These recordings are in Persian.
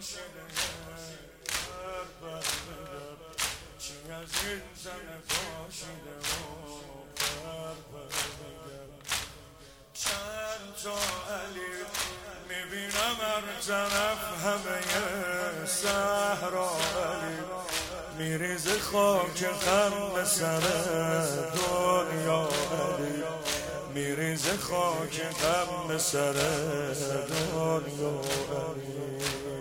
پاشیده چی از این زن پاشیده چند تا علی میبینم هر طرف همه صحرا علی میریز خاک غم به سر دنیا علی میریز خاک غم به سر دنیا علی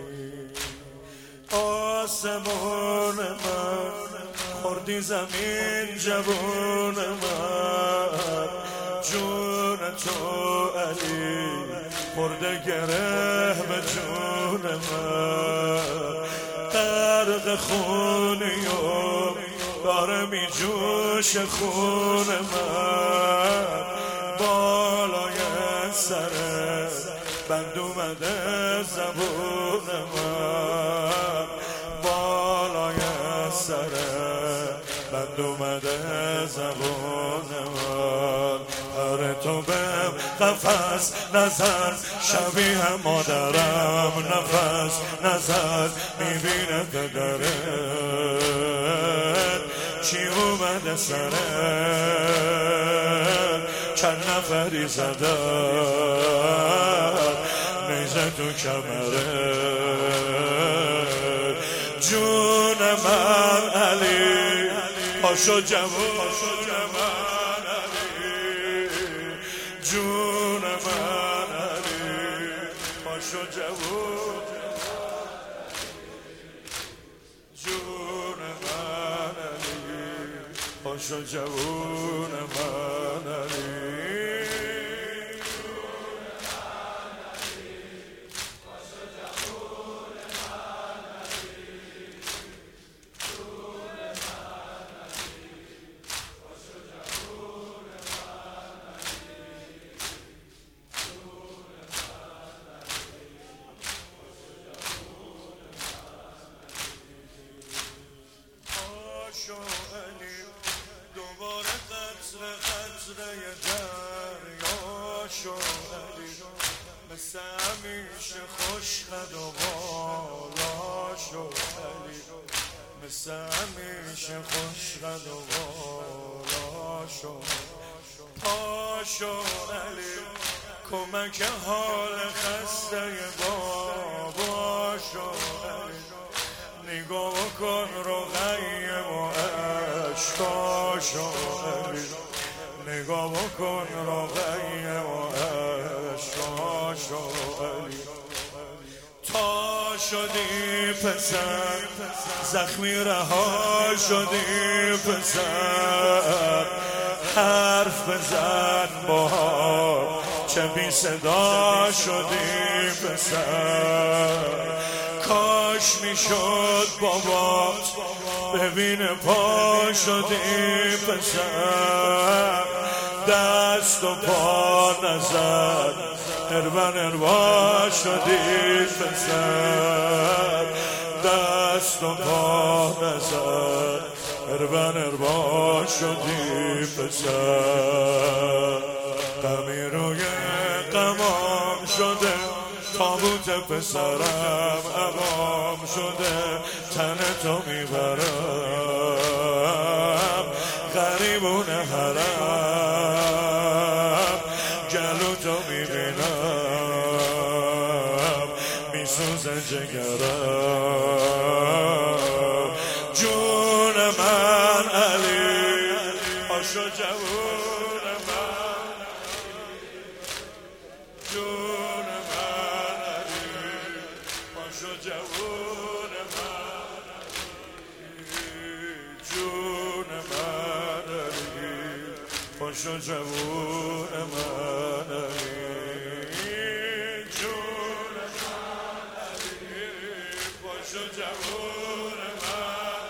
آسمون من خوردی زمین جوون من جون تو علی خورده گره به جون من غرق خونیم داره می جوش خون من بالای سر بند اومده زبون من بالای سر بند اومده زبون من هر تو بهم قفس نظر شبیه مادرم نفس نظر میبینه پدره چی اومده سره چند نفری زدن نیزه تو کمره جون من علی پاشو جوون من علی جون من علی پاشو جوون جون من علی پاشو جوون من علی دوباره قطره دریا شو علی مثل همیشه خوش قد و بالا شو علی مثل همیشه خوش قد و بالا شو پاشو علی کمک حال خسته بابا شو علی نگاه کن رقیه و عشقاشو علی نگاه کن رقیه و عشقاشو علی تا شدی پسر زخمی رها شدی پسر حرف بزن بار چه بی صدا شدی پسر کاش میشد بابات ببین پا شدی پسر دست و پا نزد اروا شدی پسر دست و پا نزد اروا شدی پسر غمی روی غمام شده تابوت پسرم عوام شده تن تو میبرم غریبون حرم گلو تو میبینم میسوزه جگرم جون من علی پاشو جوون من جون من علی پاشو جوون من جون من علی پاشو جوون من علی جون من علی پاشو جوون من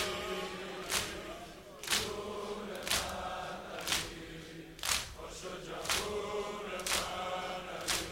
جون من علی پاشو جوون من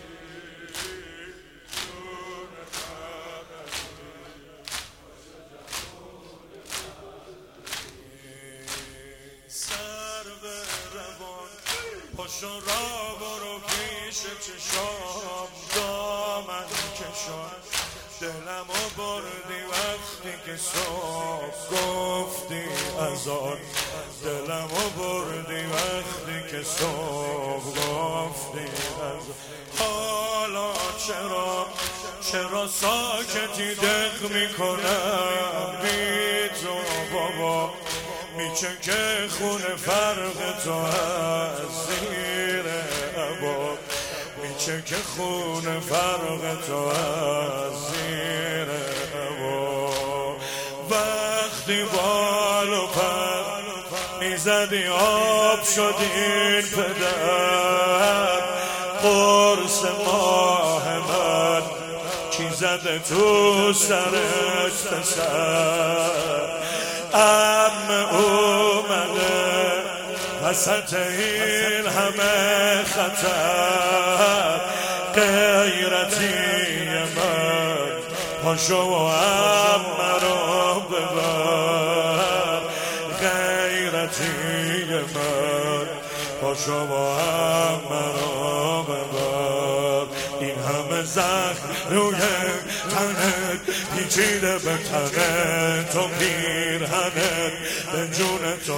سر به روان پاشو را برو پیش چشام دامن کشان دلمو بردی وقتی که صبح گفتی اذان، دلمو بردی وقتی که صبح گفتی اذان. حالا چرا ساکتی دق میکنم بی تو بابا، میچکه خون فرق تو از زیر عبا، میچکه خون فرق تو از زیر عبا. وقتی بال و پر میزدی آب شدین پدر، قرص ماه من کی زده تو سرت پسر. عمه اومده وسط این همه خطر، غیرتی من پاشو و عمه رو ببر، غیرتی من پاشو و عمه رو ببر. این همه زخم روی تنت پیچیده به تنت، تو پیرهنت به جون تو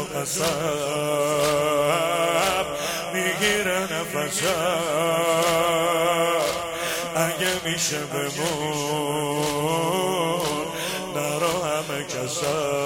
قسم میگیره نفسم. اگه میشه بمون نرو همه کسم.